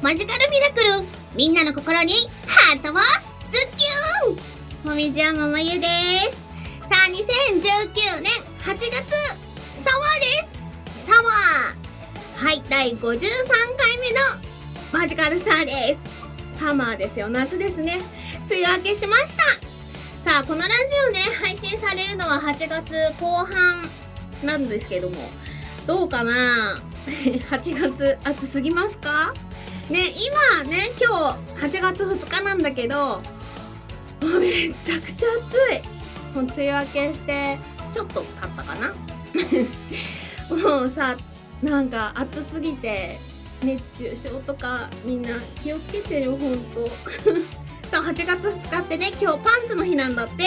マジカルミラクル、みんなの心にハートをズッキューン。もみじやままゆです。さあ、2019年8月、サワーです。サワー。はい、第53回目のマジカルスターです。サマーですよ、夏ですね。梅雨明けしました。さあ、このラジオね、配信されるのは8月後半なんですけども、どうかな8月暑すぎますかね。今ね、今日8月2日なんだけど、もうめちゃくちゃ暑い。もう梅雨明けしてちょっと経ったかなもうさ、なんか暑すぎて熱中症とかみんな気をつけてよ、ほんとそう、8月2日ってね、今日パンツの日なんだって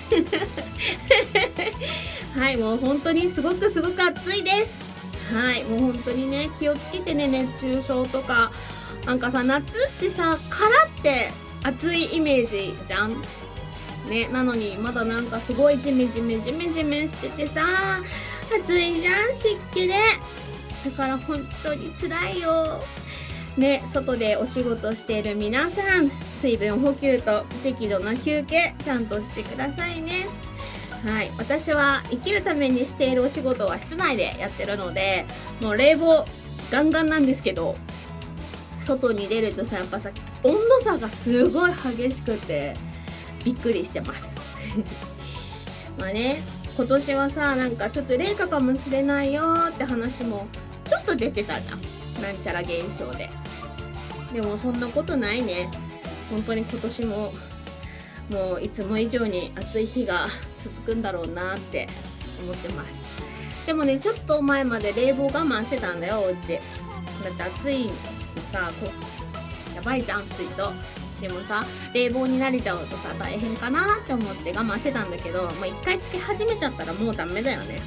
はい、もう本当にすごく暑いです。はい、もう本当にね、気をつけてね、熱中症とか。なんかさ、夏ってさ、カラって暑いイメージじゃんね。なのにまだなんかすごいジメジメしててさ、暑いじゃん、湿気で。だから本当に辛いよね。外でお仕事している皆さん、水分補給と適度な休憩ちゃんとしてくださいね。はい、私は生きるためにしているお仕事は室内でやってるので、もう冷房ガンガンなんですけど、外に出るとさ、やっぱさ、温度差がすごい激しくてびっくりしてますまあね、今年はさ、なんかちょっと冷夏かもしれないよって話もちょっと出てたじゃん、なんちゃら現象で。でもそんなことないね。本当に今年ももういつも以上に暑い日が続くんだろうなって思ってます。でもね、ちょっと前まで冷房我慢してたんだよ、お家。だって暑いのさ、やばいじゃん、暑いと。でもさ、冷房に慣れちゃうとさ、大変かなって思って我慢してたんだけど、一回つけ始めちゃったらもうダメだよね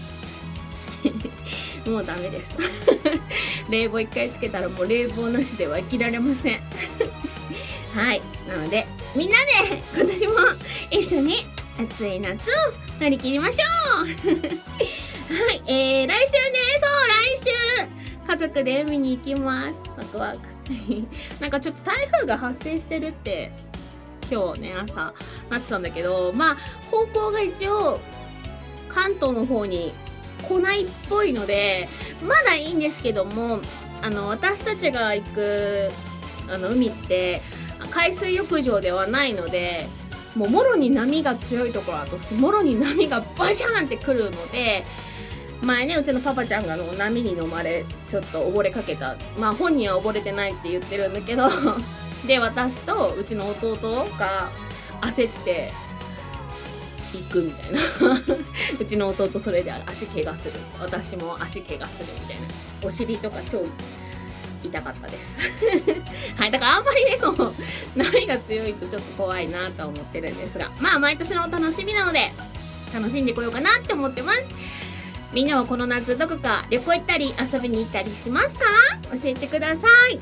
もうダメです冷房一回つけたらもう冷房なしでは生きられませんはい、なのでみんなで今年も一緒に暑い夏を乗り切りましょうはい、来週ね、そう、来週家族で海に行きます。ワクワクなんかちょっと台風が発生してるって今日ね、朝なってたんだけど、方向が一応関東の方に来ないっぽいのでまだいいんですけども、私たちが行く海って海水浴場ではないので、もうもろに波が強いところだともろに波がバシャーンってくるので、前ね、うちのパパちゃんが波に飲まれちょっと溺れかけた。本人は溺れてないって言ってるんだけどで、私とうちの弟が焦って行くみたいなうちの弟それで足怪我する、私も足怪我するみたいな。お尻とか超痛かったですはい、だからあんまりね、そう波が強いとちょっと怖いなとは思ってるんですが、毎年のお楽しみなので楽しんでこようかなって思ってます。みんなはこの夏どこか旅行行ったり遊びに行ったりしますか？教えてください。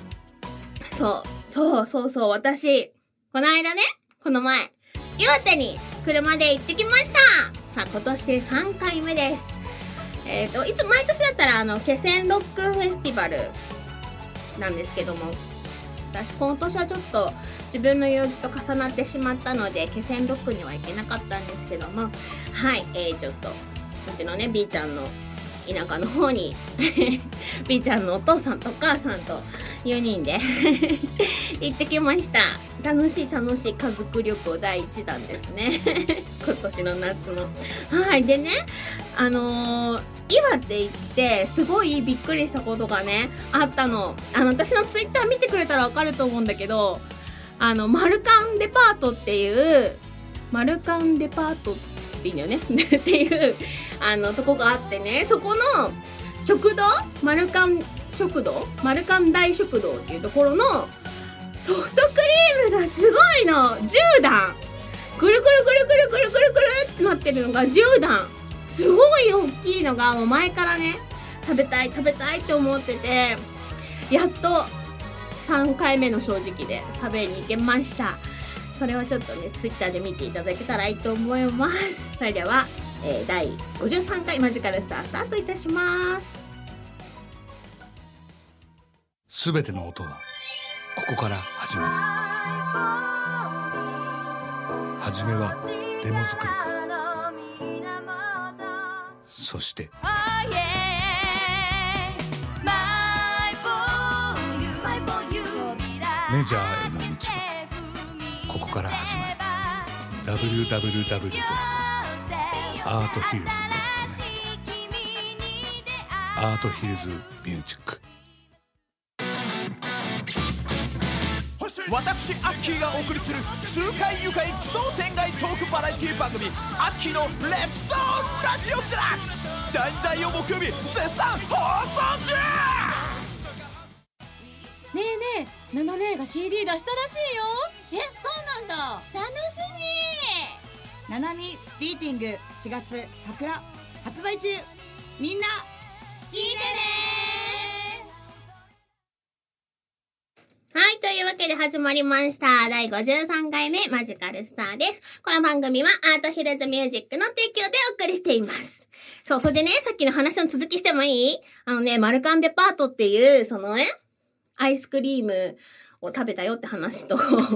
そう私この間ね、この前岩手に車で行ってきました。さあ、今年で3回目です。いつ毎年だったら気仙ロックフェスティバルなんですけども、私今年はちょっと自分の用事と重なってしまったので気仙ロックには行けなかったんですけども、はい、ちょっとうちのね B ちゃんの田舎の方にB ちゃんのお父さんとお母さんと4人で行ってきました。楽しい家族旅行第1弾ですね今年の夏の。はい、でね、岩手行ってすごいびっくりしたことがねあったの。私のツイッター見てくれたらわかると思うんだけど、マルカンデパートっていうマルカンデパートっていいんだよねっていうとこがあってね、そこの食堂、マルカン大食堂っていうところのソフトクリームがすごいの。10段ぐるぐるってなってるのが10段、すごい大きいのがもう前からね食べたいって思ってて、やっと3回目の正直で食べに行けました。それはちょっとねツイッターで見ていただけたらいいと思います。それでは、第53回マジカルスタースタートいたします。 すべての音はここから始まる。はじめはデモ作りから、そしてメジャーへの道もここから始まる。 www.arthillsnet アートヒルズミュージック。 私アッキーがお送りする痛快愉快奇想天外トークバラエティ番組アッキーのレッツトーラジオデラックス、第2第4木曜日絶賛放送中。 ねえねえ、ナナ姉が CD 出したらしいよ。 そうなんだ、楽しみ。 ナナミビーティング4月桜発売中、みんな聞いてね。 はい、というわけで始まりました。第53回目マジカルスターです。この番組はアートヒルズミュージックの提供でお送りしています。そう、それでね、さっきの話の続きしてもいい？マルカンデパートっていう、そのね、アイスクリームを食べたよって話と、そこ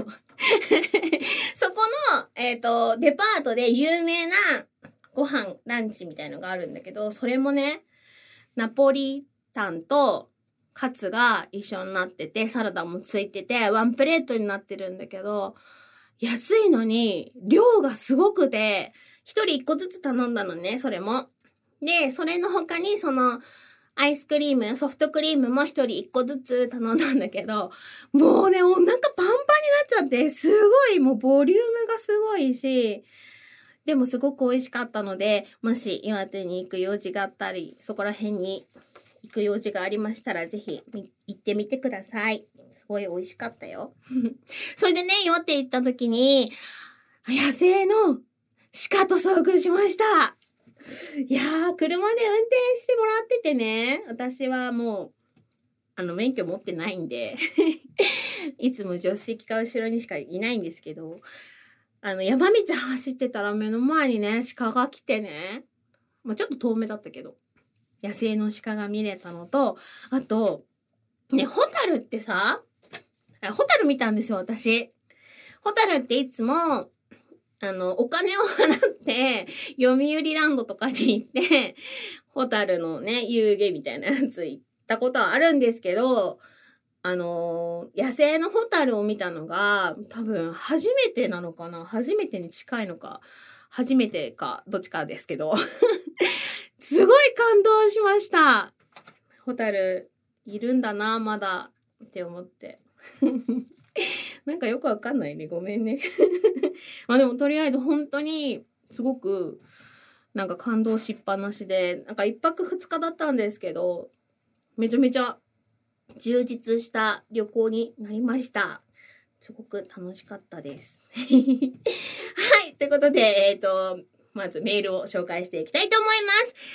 の、デパートで有名なご飯、ランチみたいのがあるんだけど、それもね、ナポリタンとカツが一緒になってて、サラダもついてて、ワンプレートになってるんだけど、安いのに量がすごくて、一人一個ずつ頼んだのね、それも。で、それの他にアイスクリーム、ソフトクリームも一人一個ずつ頼んだんだけど、もうね、お腹パンパンになっちゃって、すごい、もうボリュームがすごいし、でもすごく美味しかったので、もし岩手に行く用事があったり、そこら辺に行く用事がありましたら、ぜひ行ってみてください。すごい美味しかったよ。それでね、岩手行った時に、野生の鹿と遭遇しました。いやー、車で運転してもらっててね、私はもう、免許持ってないんで、いつも助手席か後ろにしかいないんですけど、山道走ってたら目の前にね、鹿が来てね、ちょっと遠目だったけど、野生の鹿が見れたのと、あと、ね、ホタルってさ、ホタル見たんですよ、私。ホタルっていつも、お金を払って、読売ランドとかに行って、ホタルのね、遊戯みたいなやつ行ったことはあるんですけど、野生のホタルを見たのが、多分初めてなのかな？初めてに近いのか、初めてか、どっちかですけど、すごい感動しました。ホタル、いるんだな、まだ、って思って。なんかよくわかんないね。ごめんね。でもとりあえず本当にすごくなんか感動しっぱなしで、なんか1泊2日だったんですけど、めちゃめちゃ充実した旅行になりました。すごく楽しかったです。はい。ということで、まずメールを紹介していきたいと思います。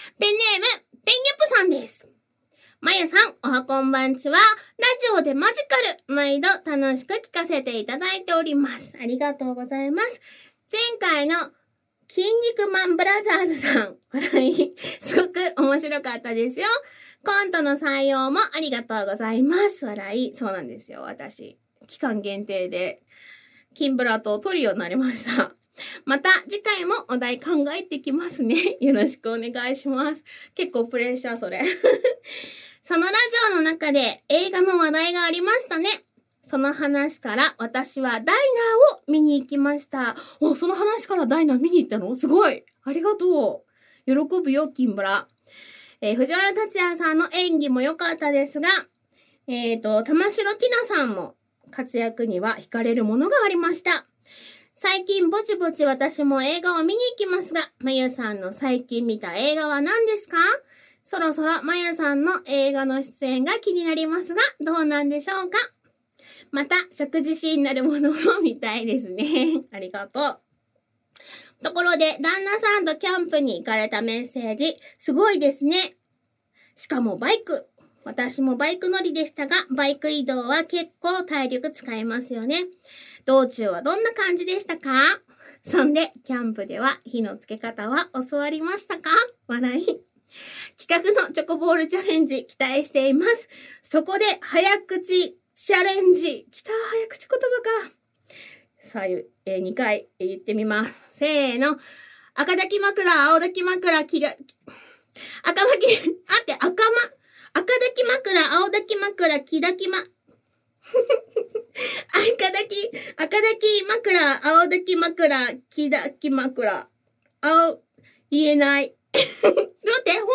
ペンネーム、ペンニャプさんです。まゆさん、おはこんばんちは。ラジオでマジカル、毎度楽しく聞かせていただいております。ありがとうございます。前回の筋肉マンブラザーズさん、笑い、すごく面白かったですよ。コントの採用もありがとうございます。笑い、そうなんですよ。私、期間限定で、金ブラとトリオになりました。また次回もお題考えてきますね。よろしくお願いします。結構プレッシャーそれ。そのラジオの中で映画の話題がありましたね。その話から私はダイナーを見に行きました。その話からダイナー見に行ったの？すごい。ありがとう。喜ぶよ、金ブラ。藤原竜也さんの演技も良かったですが、玉城ティナさんも活躍には惹かれるものがありました。最近ぼちぼち私も映画を見に行きますが、まゆさんの最近見た映画は何ですか？そろそろまゆさんの映画の出演が気になりますが、どうなんでしょうか？また、食事シーンになるものも見たいですね。ありがとう。ところで、旦那さんとキャンプに行かれたメッセージ、すごいですね。しかもバイク。私もバイク乗りでしたが、バイク移動は結構体力使いますよね。道中はどんな感じでしたか？そんで、キャンプでは火のつけ方は教わりましたか？笑い。企画のチョコボールチャレンジ期待しています。そこで早口チャレンジ。きた、早口言葉か。さあ、2回言ってみます。せーの。赤抱き枕、青抱き枕、赤抱き枕、青抱き枕、赤抱き枕、青抱き枕、木抱き枕。言えない。待って、ほんと言えない。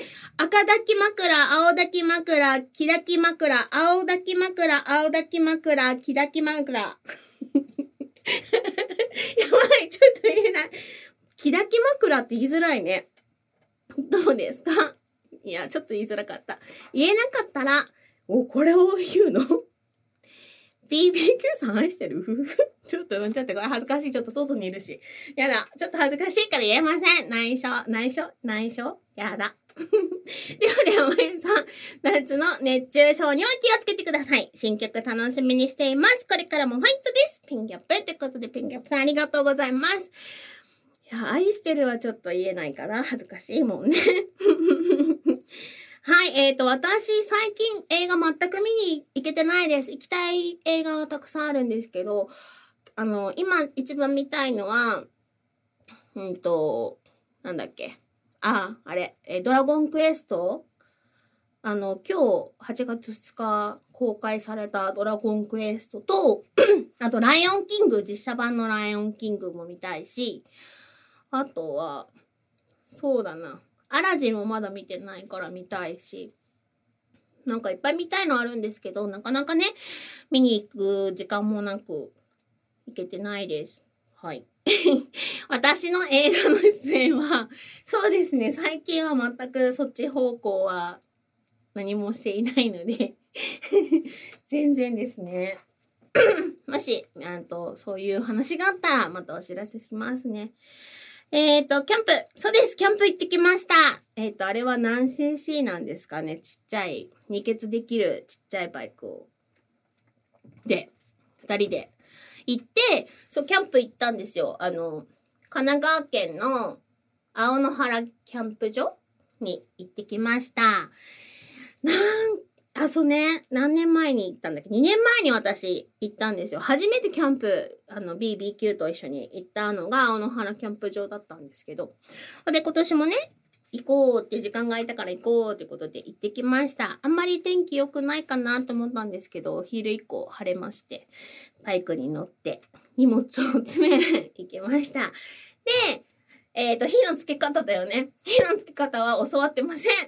赤抱き枕、青抱き枕、木抱き枕、青抱き枕、青抱き枕、木抱き枕。やばい、ちょっと言えない。木抱き枕って言いづらいね。どうですか？いや、ちょっと言いづらかった。言えなかったら、これを言うの？ BBQ さん愛してる？ちょっとこれ恥ずかしい。ちょっと外にいるし。やだ。ちょっと恥ずかしいから言えません。内緒やだ。では、まゆさん、夏の熱中症には気をつけてください。新曲楽しみにしています。これからもファイトです。ピンギャップってことで、ピンギャップさんありがとうございます。いや、愛してるはちょっと言えないから、恥ずかしいもんね。はい、私、最近映画全く見に行けてないです。行きたい映画がたくさんあるんですけど、今一番見たいのは、なんだっけ。ドラゴンクエスト？今日8月2日公開されたドラゴンクエストと、あとライオンキング、実写版のライオンキングも見たいし、あとは、そうだな。アラジンもまだ見てないから見たいし、なんかいっぱい見たいのあるんですけど、なかなかね、見に行く時間もなく行けてないです。はい。私の映画の出演は、そうですね、最近は全くそっち方向は何もしていないので、全然ですね。もし、そういう話があったら、またお知らせしますね。キャンプ。そうです。キャンプ行ってきました。あれは何 cc なんですかね。ちっちゃい、二欠できるちっちゃいバイクを。で、2人で行って、キャンプ行ったんですよ。神奈川県の青野原キャンプ場に行ってきました。何年前に行ったんだっけ？ 2 年前に私行ったんですよ。初めてキャンプ、BBQ と一緒に行ったのが青野原キャンプ場だったんですけど。で、今年もね、行こうって時間が空いたから行こうってことで行ってきました。あんまり天気良くないかなと思ったんですけど、お昼以降晴れまして、バイクに乗って荷物を詰め行きました。で、火のつけ方だよね。火のつけ方は教わってません。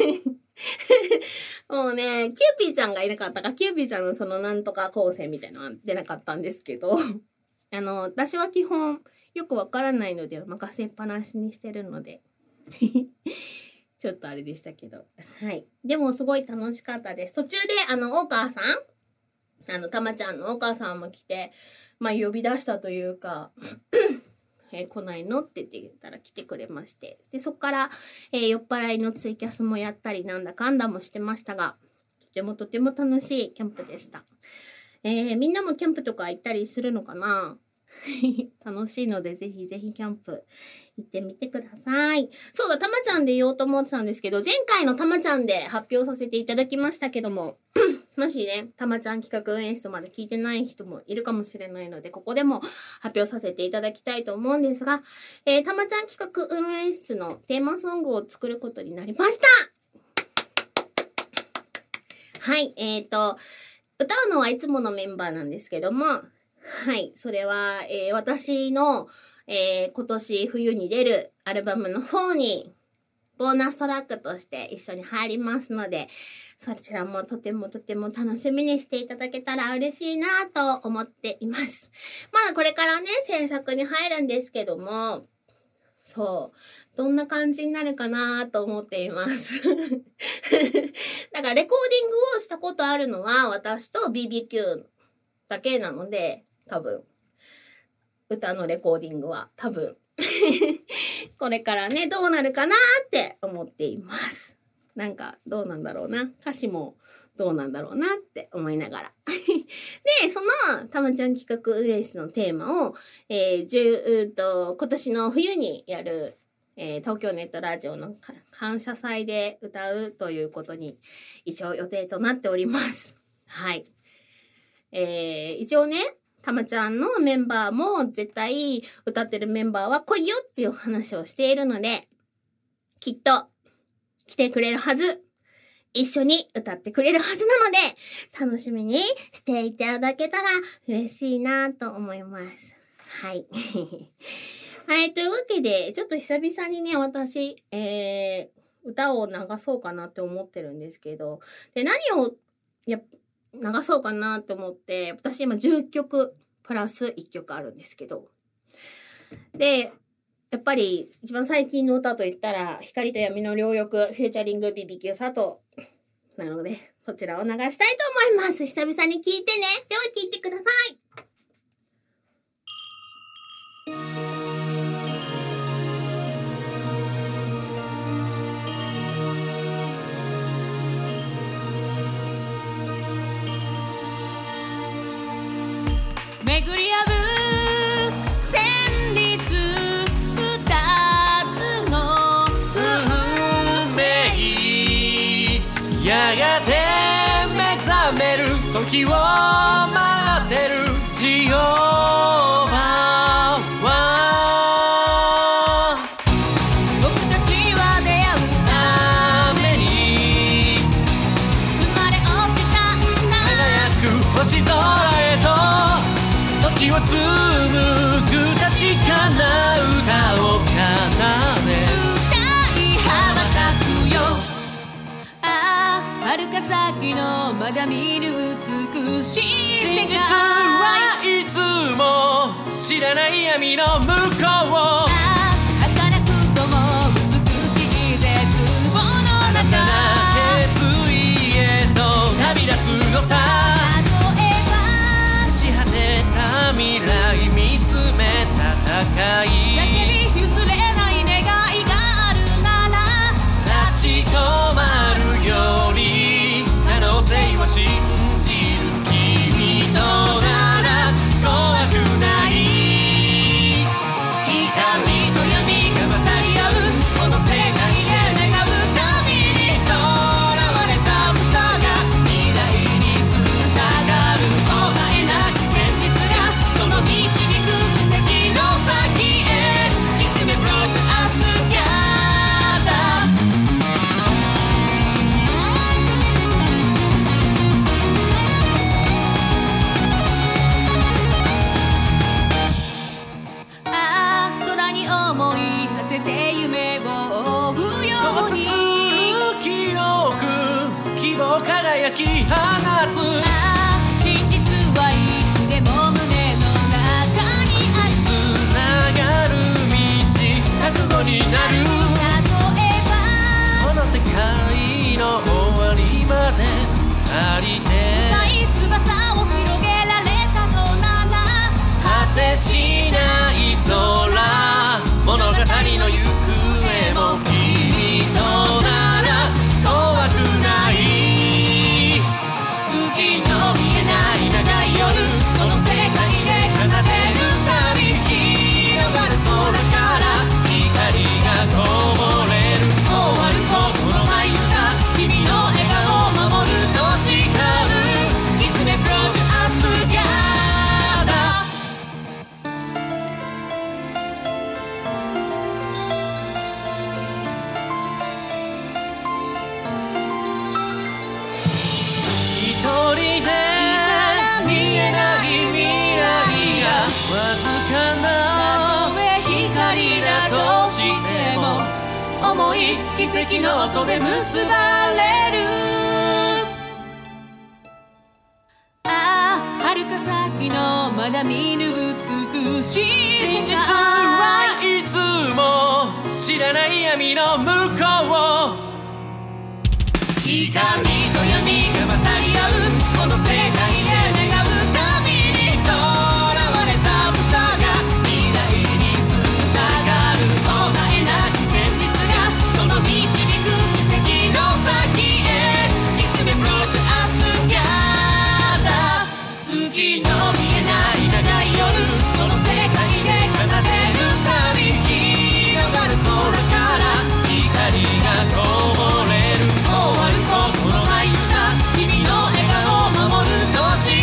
もうね、キューピーちゃんがいなかったか、キューピーちゃんのそのなんとか構成みたいなのは出なかったんですけど、私は基本よくわからないので任せっぱなしにしてるので、ちょっとあれでしたけど、はい。でもすごい楽しかったです。途中で大川さん、たまちゃんの大川さんも来て、呼び出したというか、来ないのって言ったら来てくれまして。で、そっから、酔っ払いのツイキャスもやったりなんだかんだもしてましたが、とても楽しいキャンプでした。みんなもキャンプとか行ったりするのかな？楽しいのでぜひぜひキャンプ行ってみてください。そうだ、たまちゃんで言おうと思ってたんですけど、前回のたまちゃんで発表させていただきましたけども、もしね、たまちゃん企画運営室まで聞いてない人もいるかもしれないので、ここでも発表させていただきたいと思うんですが、たまちゃん企画運営室のテーマソングを作ることになりました。はい、歌うのはいつものメンバーなんですけども、はい、それは、私の、今年冬に出るアルバムの方にボーナストラックとして一緒に入りますので、そちらもとても楽しみにしていただけたら嬉しいなと思っています。まだこれからね、制作に入るんですけども、どんな感じになるかなと思っています。だからレコーディングをしたことあるのは私と BBQ だけなので、多分歌のレコーディングは多分これからねどうなるかなって思っています。なんかどうなんだろうな、歌詞もどうなんだろうなって思いながらで、そのたまちゃん企画レースのテーマを、今年の冬にやる、東京ネットラジオの感謝祭で歌うということに一応予定となっております。はい。 一応ね、たまちゃんのメンバーも絶対歌ってるメンバーは来いよっていう話をしているので、きっと来てくれるはず。一緒に歌ってくれるはずなので、楽しみにしていただけたら嬉しいなと思います。はい。はい、というわけで、ちょっと久々にね、私、歌を流そうかなって思ってるんですけど、で、何を流そうかなって思って、私今10曲プラス1曲あるんですけど、で、やっぱり一番最近の歌といったら、光と闇の両翼、フューチャリング BBQ 佐藤なので、そちらを流したいと思います。久々に聴いてね。では聴いてください。 巡り合う旋律二つの運命やがて目覚める時を待ってるジオバは僕たちは出会うために生まれ落ちたんだ輝く星空へと時を紡ぐ確かな歌を奏で歌い羽ばたくよ。ああ、遥か先のまだ見ぬ美しい世真実界。 はいつも知らない闇の向こうああ、儚くとも美しい絶望の中。 新たな決意へと旅立つのさ。 例えば朽ち果てた未来見つめ戦い叫び譲れない願いがあるなら立ち止まるより可能性を信じる君となら怖くない光と闇が混ざり合うこの世界で願うたびに囚われた歌が未来につながる答えなき旋律がその導く奇跡の先へ Kiss me brought us together ああ、空に思い馳せて夢を追うように記憶希望輝き放つああ、真実はいつでも胸の中にあるつながる道覚悟になる例えばこの世界の終わりまで足りて深い翼を広げられたのなら果てしない空物語の行方も君となら怖くない月の見えない長い夜この世界で奏でるたび広がる空から光がこぼれる終わることのない歌君の笑顔を守ると誓う Kiss me brought us together 一人で見えない未来がわずかな光だとしても重い奇跡の音で結ばれるああ、遥か先のまだ見ぬ美しい真実世界はいつも知らない闇の向こう光と闇が混ざり合うこの世界で願うたびに囚われた歌が未来につながる答えなき旋律がその導く奇跡の先へ Kiss me brought us together 月の見えない長い夜この世界で奏でるたび広がる空から光がこぼれる終わることのない歌君の笑顔を守ると誓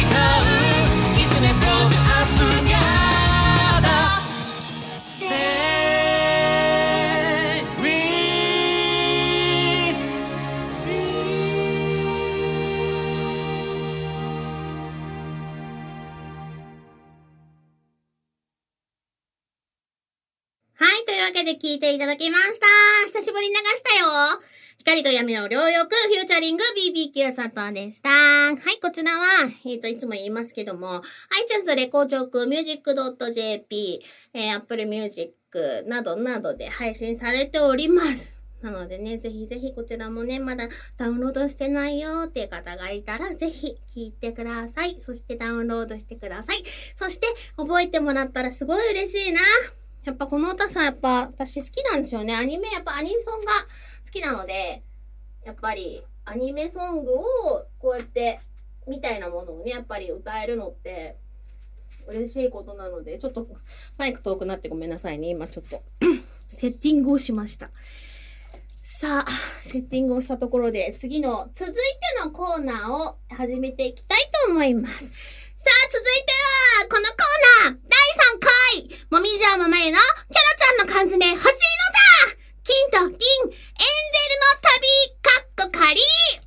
いうわけで聞いていただきました。久しぶりに流したよ。光と闇の両翼、フューチャリング BBQ 佐藤でした。はい、こちらは、いつも言いますけども、iTunes レコーチョーク、music.jp、Apple Music などなどで配信されております。なのでね、ぜひぜひこちらもね、まだダウンロードしてないよっていう方がいたら、ぜひ聞いてください。そしてダウンロードしてください。そして覚えてもらったらすごい嬉しいな。やっぱこの歌さ、やっぱ私好きなんですよね。アニメ、やっぱアニソンが好きなので、やっぱりアニメソングをこうやってみたいなものをね、やっぱり歌えるのって嬉しいことなので、ちょっとマイク遠くなってごめんなさいね。今ちょっとセッティングをしました。さあ、セッティングをしたところで、続いてのコーナーを始めていきたいと思います。さあ、続いては、このコーナー、第3回、もみじあままゆのキャラちゃんの缶詰欲しいのだ金と銀、エンゼルの旅、かっこ仮。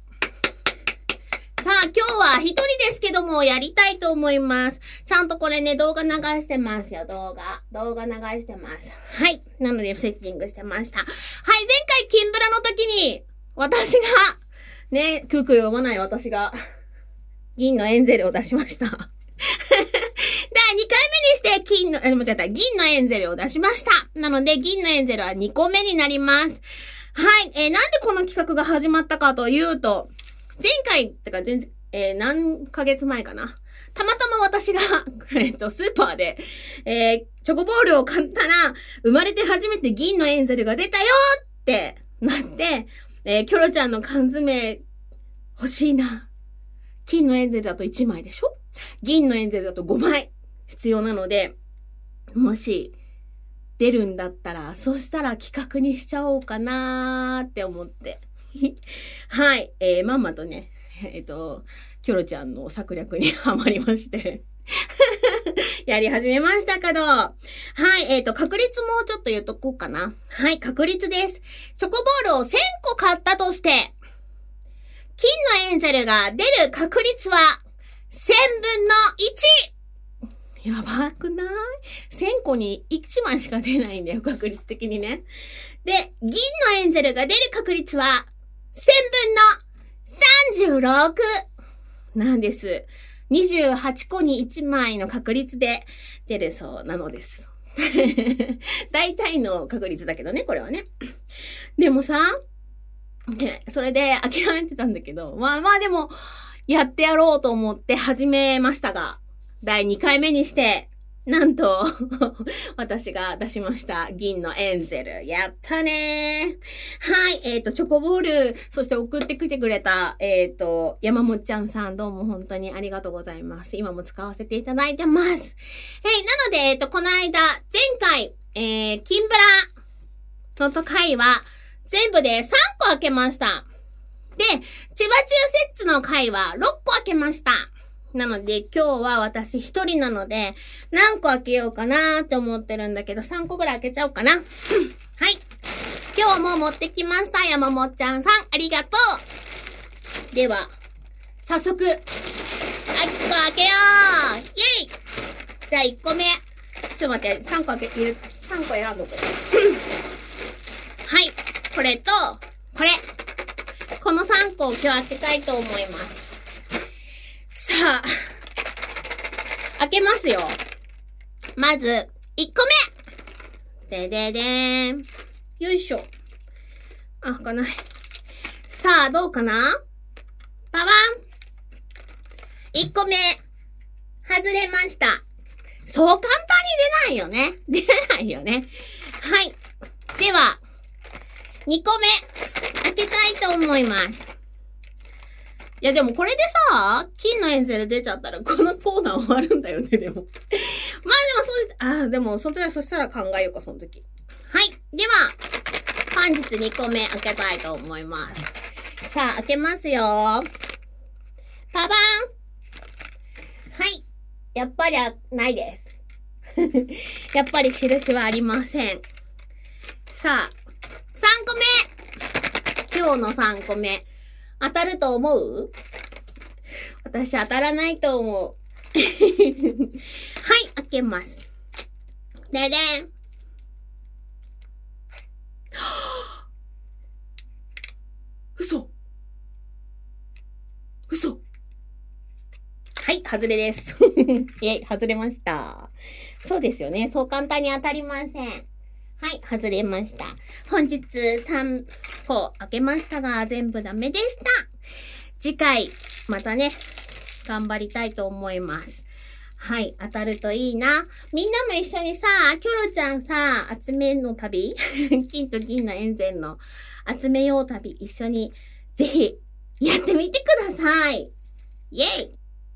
さあ、今日は一人ですけども、やりたいと思います。ちゃんとこれね、動画流してますよ、動画流してます。はい。なので、セッティングしてました。はい、前回、金ブラの時に、私が、ね、クークー読まない私が、銀のエンゼルを出しました。第2回目にして、銀のエンゼルを出しました。なので、銀のエンゼルは2個目になります。はい。なんでこの企画が始まったかというと、前回、何ヶ月前かな。たまたま私が、スーパーで、チョコボールを買ったら、生まれて初めて銀のエンゼルが出たよってなって、キョロちゃんの缶詰欲しいな。金のエンゼルだと1枚でしょ？銀のエンゼルだと5枚必要なので、もし出るんだったら、そしたら企画にしちゃおうかなーって思って。はい、まんまとね、キョロちゃんの策略にはまりまして。やり始めましたけど。はい、確率もちょっと言っとこうかな。はい、確率です。チョコボールを1000個買ったとして、金のエンゼルが出る確率は、1000分の1。やばくない？ 1000 個に1枚しか出ないんだよ、確率的にね。で、銀のエンゼルが出る確率は、1000分の36なんです。28個に1枚の確率で出るそうなのです。大体の確率だけどね、これはね。でもさ、ね、それで諦めてたんだけど、まあでも、やってやろうと思って始めましたが、第2回目にして、なんと、私が出しました。銀のエンゼル。やったねー。はい。チョコボール、そして送ってきてくれた、山本ちゃんさん、どうも本当にありがとうございます。今も使わせていただいてます。なので、この間、前回、金ブラの回は、全部で3個開けました。で、千葉中セッツの回は6個開けました。なので今日は私一人なので何個開けようかなーって思ってるんだけど3個ぐらい開けちゃおうかな。はい。今日も持ってきました。山本ちゃんさんありがとう。では、早速、1個開けよう。イェイ。じゃあ1個目。ちょっと待って、3個開けて、3個選んどこう。はい。これと、これ。この3個を今日開けたいと思います。さあ、開けますよ。まず、1個目。でででーん。よいしょ。あ、開かない。さあ、どうかな？パワン。1個目。外れました。そう簡単に出ないよね。出ないよね。はい。では、2個目。開けたいと思います。いやでもこれでさ、金のエンゼル出ちゃったらこのコーナー終わるんだよね、でも。まあでもそしたら考えようか、その時。はい。では、本日2個目開けたいと思います。さあ、開けますよ。パパン。はい。やっぱりないです。やっぱり印はありません。さあ、3個目。今日の3個目。当たると思う？私当たらないと思う。はい、開けます。ででん。 外れです。イェイ、外れました。そうですよね。そう簡単に当たりません。はい、外れました。本日3個開けましたが、全部ダメでした。次回、またね、頑張りたいと思います。はい、当たるといいな。みんなも一緒にさ、キョロちゃんさ、集めの旅金と銀のエンゼルの集めよう旅、一緒にぜひやってみてください。イェイ。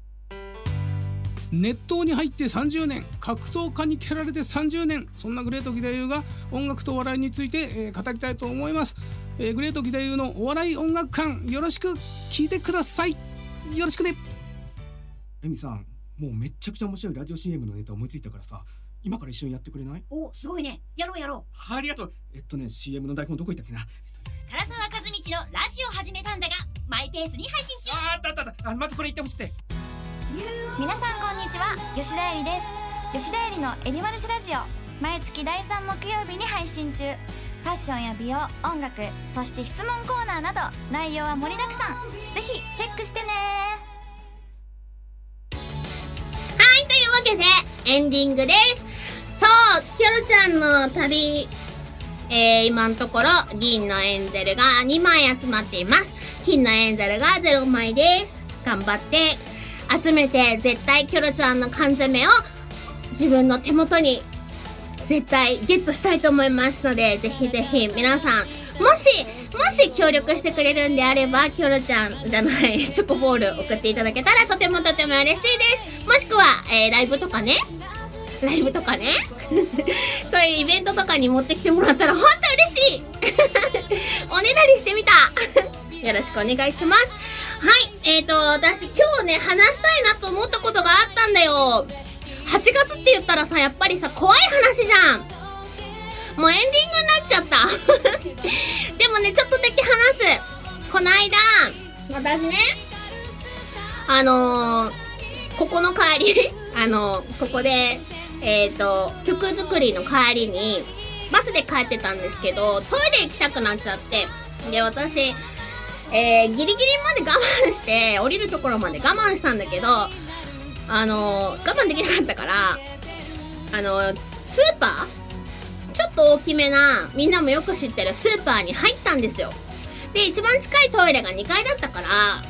熱湯に入って30年、格闘家に蹴られて30年、そんなグレート義太夫が音楽とお笑いについて、語りたいと思います。グレート義太夫のお笑い音楽館、よろしく聞いてください。よろしくね。エミさん、もうめっちゃくちゃ面白いラジオ CM のネタ思いついたからさ、今から一緒にやってくれない？ お、すごいね。やろうやろう。ありがとう。CM の台本どこ行ったっけな。 唐沢和道のラジオ始めたんだが、マイペースに配信中。 あったまずこれ言ってほしくて。 皆さんこんにちは、吉田絵里です。吉田絵里のエリマルシラジオ、毎月第3木曜日に配信中。ファッションや美容、音楽、そして質問コーナーなど内容は盛りだくさん。ぜひチェックしてね。 はい、というわけでエンディングです。そう、キョロちゃんの旅、今のところ銀のエンゼルが2枚集まっています。金のエンゼルが0枚です。頑張って集めて、絶対キョロちゃんの缶詰を自分の手元に絶対ゲットしたいと思いますので、ぜひぜひ皆さん、もし協力してくれるんであれば、キョロちゃんじゃないチョコボール送っていただけたらとても嬉しいです。もしくは、ライブとかねそういうイベントとかに持ってきてもらったら本当嬉しいおねだりしてみたよろしくお願いします。はい、私今日ね、話したいなと思ったことがあったんだよ。8月って言ったらさ、やっぱりさ、怖い話じゃん。もうエンディングになっちゃったでもね、ちょっとだけ話す。この間私ね、ここの帰りここで曲作りの帰りにバスで帰ってたんですけど、トイレ行きたくなっちゃって、で私ギリギリまで我慢して降りるところまで我慢したんだけど、我慢できなかったから、スーパーちょっと大きめな、みんなもよく知ってるスーパーに入ったんですよ。で、一番近いトイレが2階だったから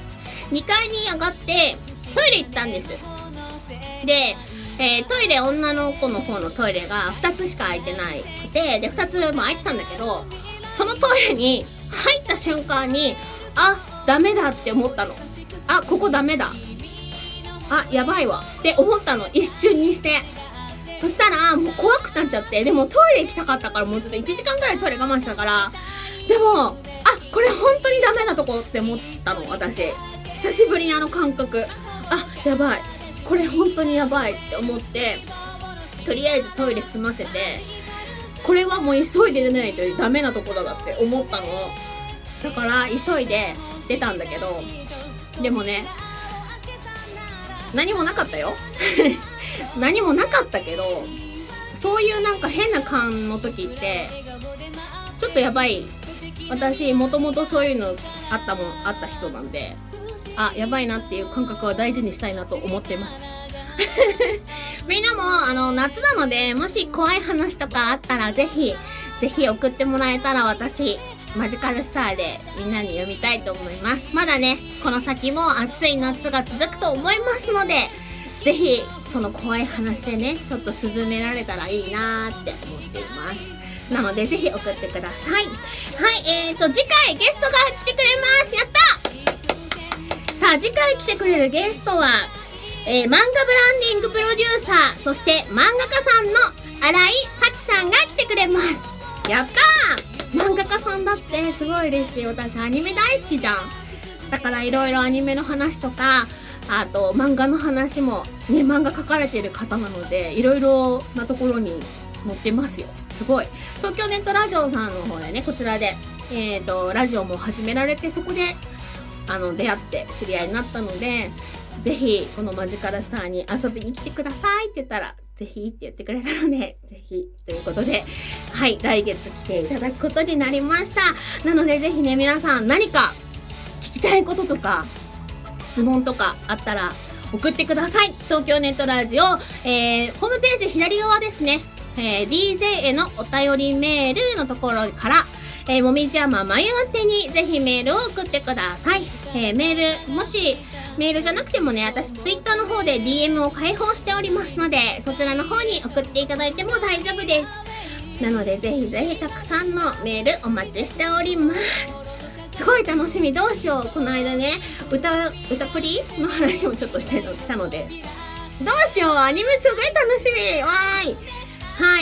2階に上がってトイレ行ったんです。で、トイレ、女の子の方のトイレが2つしか空いてないくて、で2つも空いてたんだけど、そのトイレに入った瞬間に、あ、ダメだって思ったの。あ、ここダメだ、あ、やばいわって思ったの、一瞬にして。そしたらもう怖くなっちゃって、でもトイレ行きたかったから、もうちょっと1時間ぐらいトイレ我慢したから、でも、あ、これ本当にダメなとこって思ったの、私。久しぶりに感覚、あ、やばい、これ本当にやばいって思って、とりあえずトイレ済ませて、これはもう急いで出ないとダメなとこだって思ったの。だから急いで出たんだけど、でもね、何もなかったよ何もなかったけど、そういうなんか変な感の時ってちょっとやばい。私もともとそういうのあった人なんで、あ、やばいなっていう感覚は大事にしたいなと思ってますみんなも夏なので、もし怖い話とかあったらぜひ送ってもらえたら、私マジカルスターでみんなに読みたいと思います。まだね、この先も暑い夏が続くと思いますので、ぜひその怖い話でね、ちょっと涼められたらいいなーって思っています。なのでぜひ送ってください。はい、次回ゲストが来てくれます。やった。さあ、次回来てくれるゲストは、漫画ブランディングプロデューサー、そして漫画家さんの新井幸さんが来てくれます。やったー。漫画家さんだってすごい嬉しい。私アニメ大好きじゃん。だからいろいろアニメの話とか、あと漫画の話もね、漫画描かれてる方なので、いろいろなところに載ってますよ。すごい。東京ネットラジオさんの方でね、こちらでラジオも始められて、そこで出会って知り合いになったので、ぜひこのマジカルスターに遊びに来てくださいって言ったら、ぜひって言ってくれたので、ぜひということで、はい、来月来ていただくことになりました。なのでぜひね、皆さん何か聞きたいこととか質問とかあったら送ってください。東京ネットラジオ、ホームページ左側ですね、DJ へのお便りメールのところから、もみじ山まゆ宛てにぜひメールを送ってください。メール、もしメールじゃなくてもね、私ツイッターの方で DM を開放しておりますので、そちらの方に送っていただいても大丈夫です。なのでぜひぜひたくさんのメールお待ちしております。すごい楽しみ。どうしよう。この間ね、歌プリの話もちょっとしたので、どうしよう。アニメすごい楽しみ。わーい。はい、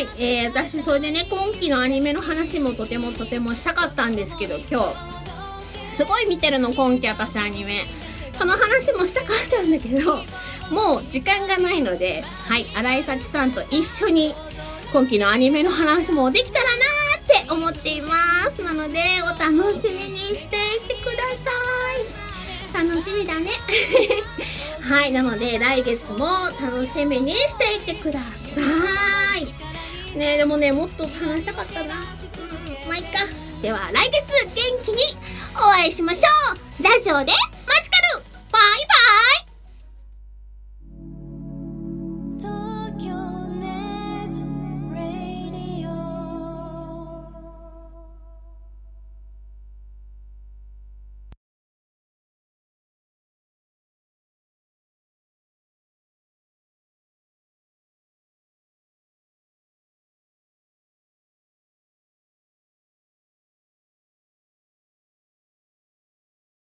私それでね、今期のアニメの話もとてもしたかったんですけど、今日すごい見てるの、今期私アニメ。その話もしたかったんだけど、もう時間がないので、はい、新井幸さんと一緒に今期のアニメの話もできたらなーって思っています。なのでお楽しみにしていてください。楽しみだねはい、なので来月も楽しみにしていてくださいね。でもね、もっと話したかったな。まあいっか。では来月元気にお会いしましょう。ラジオで